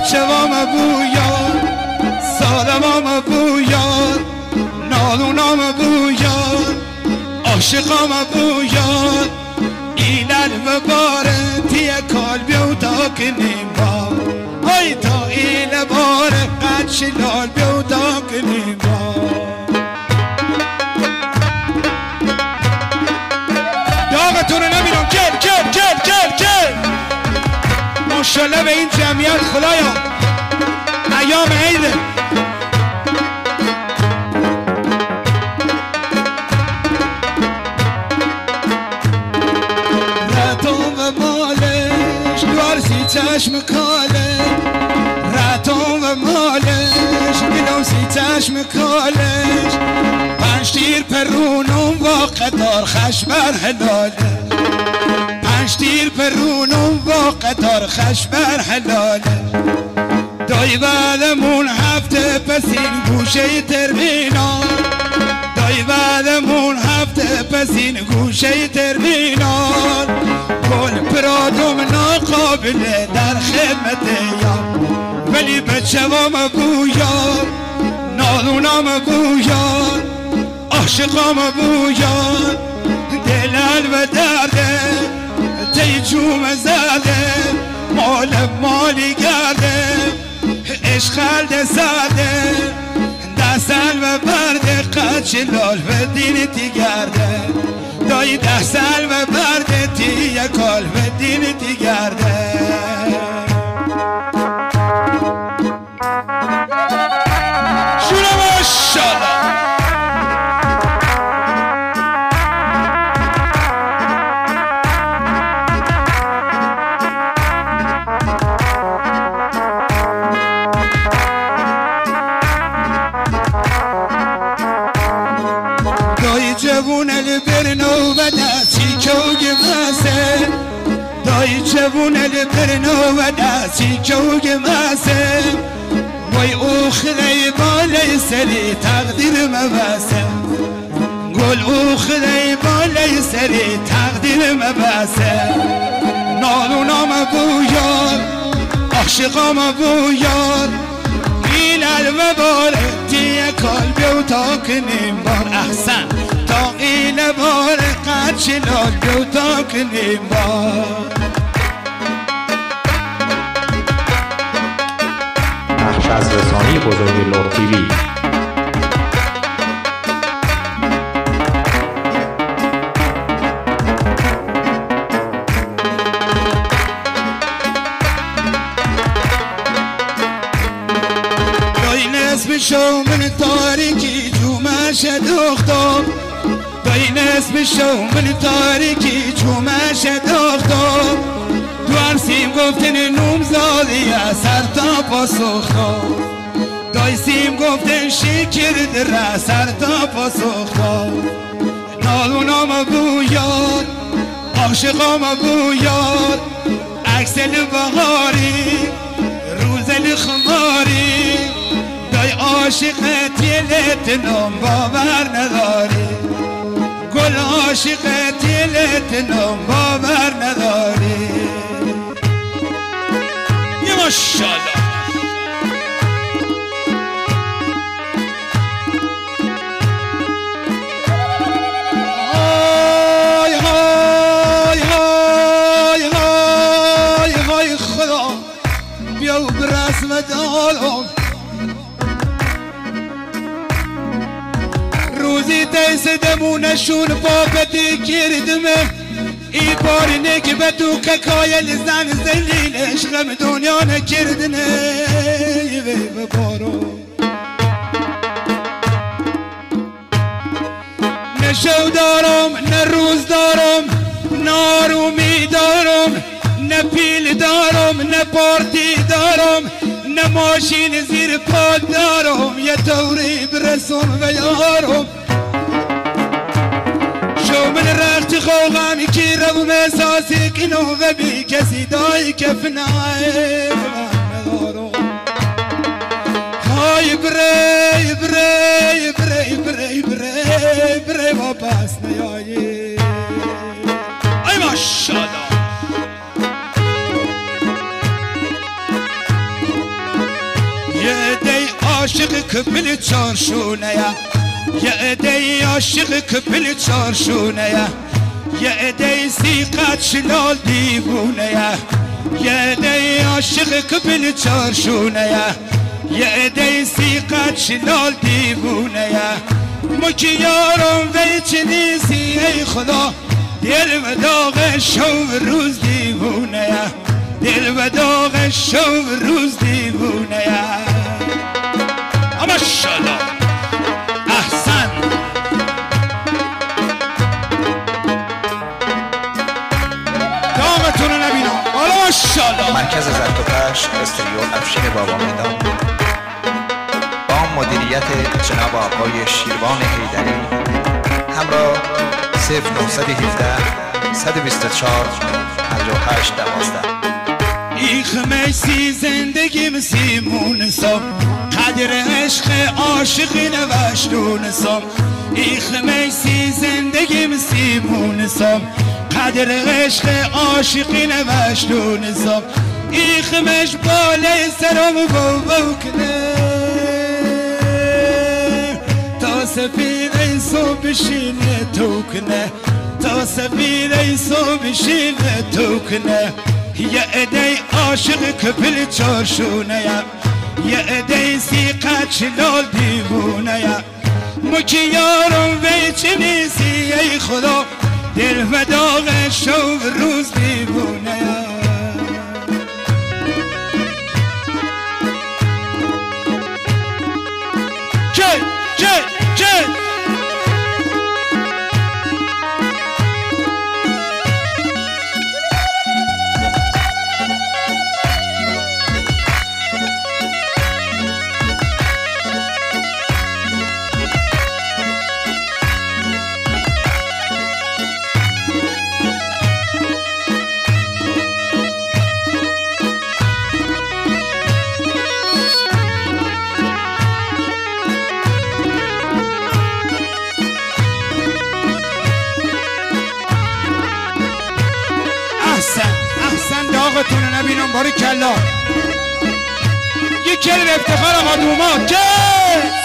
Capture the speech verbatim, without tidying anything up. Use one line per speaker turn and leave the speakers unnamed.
بچه وام بویار سالمام بویار نالونام بویار عاشقام بویار این المباره تیه کالبی و داکنیم با های تا این باره قد شلال بی و داکنیم با داغتونه نمیرم کل کل کل کل کل ماشالله به این جمعیت خدایا ایام عیده رتون و مالش دوارسی چشم کاله رتون و مالش گلوسی چشم کالش پنج تیر پرونم با قطار خش بر حلاله پنج تیر پرونم با قطار خش بر حلاله دای بعدمون هفته پسین گوشه ترمینال دای بعدمون هفته پسین گوشه ترمینال گل پرادم ناقابله در خدمت یار ولی بچه وام بویار نالونام بویار عاشقام بویار دلال و درده تی جوم زده مال مالی گرده عشق خلد زده دستل و برده قد شلال و دین تی گرده دایی دستل و برده تی یکال و دین تی گرده شونه ماشالله جوون البرنو و دستی کوگ مسه دای جوون البرنو و دستی کوگ مسه وای او خلی بالای سری تقدیر مبسه گل او خلی بالای سری تقدیر مبسه نالونام بویار عاشقام بویار این المباره تیه کالبی و تاکنیم بار احسن تا این بار قد شلال بیو تاکنیم بار
بخش از رسانه بزرگ لور تیوی
شو من تاریکی جومش دختم دای نسب شو من تاریکی جومش دختم دوار سیم گفتن نوم زادی سر تا پاسختم دای سیم گفتن شکر در سر تا پاسختم نالونام بویار عاشقام بویار اکسل بهاری روزل خماری عاشقت یلتنم باور نداری گل عاشقت یلتنم باور نداری یه ماشالله های های های های های خدا بیا و برسم دالم روزی دیس دمونشون بابتی کردمه ای بار نکبت و ککایل زن زلیل عشقم دنیا نکردنه وی ببارو نه شو دارم نه روز دارم نه آرومی دارم نه پیل دارم نه پارتی دارم نه ماشین زیر پا دارم یه طوری برسم و یارم شو من رخت خوغم کی رو مساسی کنو و بی کسی دای کف نای های بری بری بری بری بری بری و پس نیایی ای ماشالله یه عده عاشق کپل چارشونه یه عده عاشق کپل چارشونه یه عده سیقت شلال دیوونه یه عده عاشق کپل چارشونه یه عده سیقت شلال دیوونه مکی یارم وی چه نیستی ای خدا دل و داغ شو روز دیوونه دل و داغ شو روز دیوونه ماشاءالله احسن دامتون رو نبینم ماشاءالله.
مرکز زرتوپش استریو افشین بابا میدان با مدیریت جناب آقای شیروان حیدری همراه صفر نهصد و هفده صد و بیست و چهار پنجاه و هشت دوازده.
ایخ میسی زندگیم سیمون سام قدر عشق عاشقی نوشتون سام ایخ میسی زندگیم سیمون سام قدر عشق عاشقی نوشتون سام ایخ مش بالای سرم بابا کنه تا سفیر ایسو بشینه تو کنه تا سفیر ایسو بشینه تو کنه یه عده عاشق کپل چارشونه یه عده سیقت شلال دیوونه مکی یارم وی چه نیستی ای خدا دل و داغ شو روز دیوونه چه چه چه احسن داغتون رو نبینم باری کلا یک کلم افتخار آقا دوما که